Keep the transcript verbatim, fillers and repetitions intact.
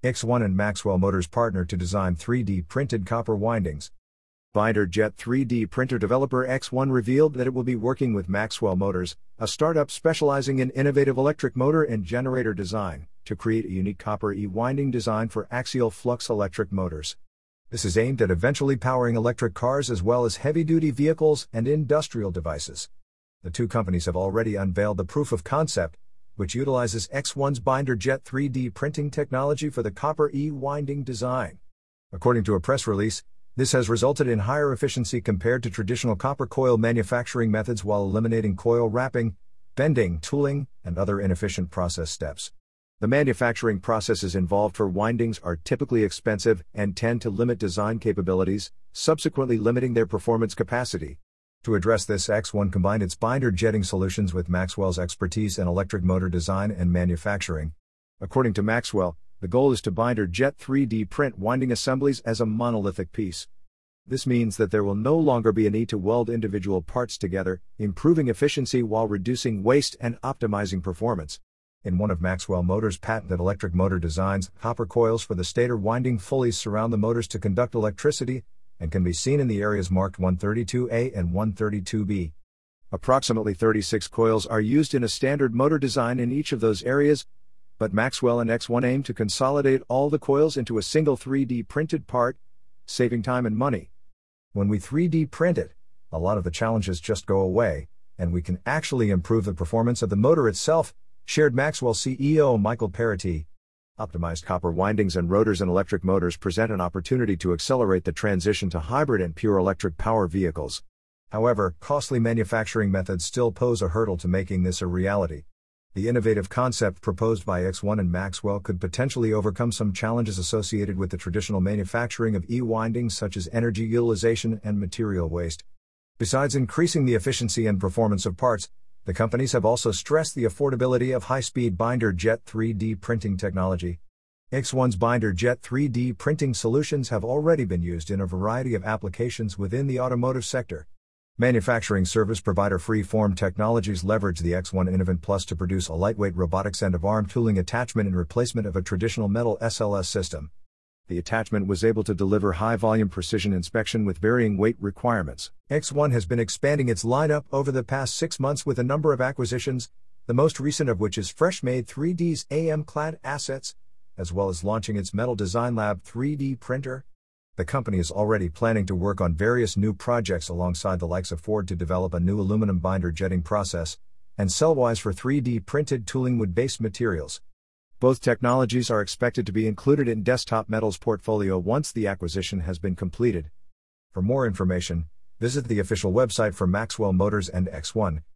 X one and Maxwell Motors partnered to design three D printed copper windings. Binder Jet three D printer developer X one revealed that it will be working with Maxwell Motors, a startup specializing in innovative electric motor and generator design, to create a unique copper E-winding design for axial flux electric motors. This is aimed at eventually powering electric cars as well as heavy-duty vehicles and industrial devices. The two companies have already unveiled the proof of concept, which utilizes X one's Binder Jet three D printing technology for the copper E-winding design. According to a press release, this has resulted in higher efficiency compared to traditional copper coil manufacturing methods while eliminating coil wrapping, bending, tooling, and other inefficient process steps. The manufacturing processes involved for windings are typically expensive and tend to limit design capabilities, subsequently limiting their performance capacity. To address this, X one combined its binder jetting solutions with Maxwell's expertise in electric motor design and manufacturing. According to Maxwell, the goal is to binder jet three D print winding assemblies as a monolithic piece. This means that there will no longer be a need to weld individual parts together, improving efficiency while reducing waste and optimizing performance. In one of Maxwell Motors' patented electric motor designs, copper coils for the stator winding fully surround the motors to conduct electricity, and can be seen in the areas marked one thirty-two A and one thirty-two B. Approximately thirty-six coils are used in a standard motor design in each of those areas, but Maxwell and X one aim to consolidate all the coils into a single three D printed part, saving time and money. When we three D print it, a lot of the challenges just go away, and we can actually improve the performance of the motor itself, shared Maxwell C E O Michael Parity. Optimized copper windings and rotors in electric motors present an opportunity to accelerate the transition to hybrid and pure electric power vehicles. However, costly manufacturing methods still pose a hurdle to making this a reality. The innovative concept proposed by X one and Maxwell could potentially overcome some challenges associated with the traditional manufacturing of E-windings such as energy utilization and material waste. Besides increasing the efficiency and performance of parts, the companies have also stressed the affordability of high-speed Binder Jet three D printing technology. X one's Binder Jet three D printing solutions have already been used in a variety of applications within the automotive sector. Manufacturing service provider Freeform Technologies leveraged the X one Innovant Plus to produce a lightweight robotics end-of-arm tooling attachment in replacement of a traditional metal S L S system. The attachment was able to deliver high-volume precision inspection with varying weight requirements. X one has been expanding its lineup over the past six months with a number of acquisitions, the most recent of which is Freshmade three D's A M-clad assets, as well as launching its Metal Design Lab three D printer. The company is already planning to work on various new projects alongside the likes of Ford to develop a new aluminum binder jetting process, and Cellwise for three D printed tooling wood-based materials. Both technologies are expected to be included in Desktop Metal's portfolio once the acquisition has been completed. For more information, visit the official website for Maxwell Motors and X one.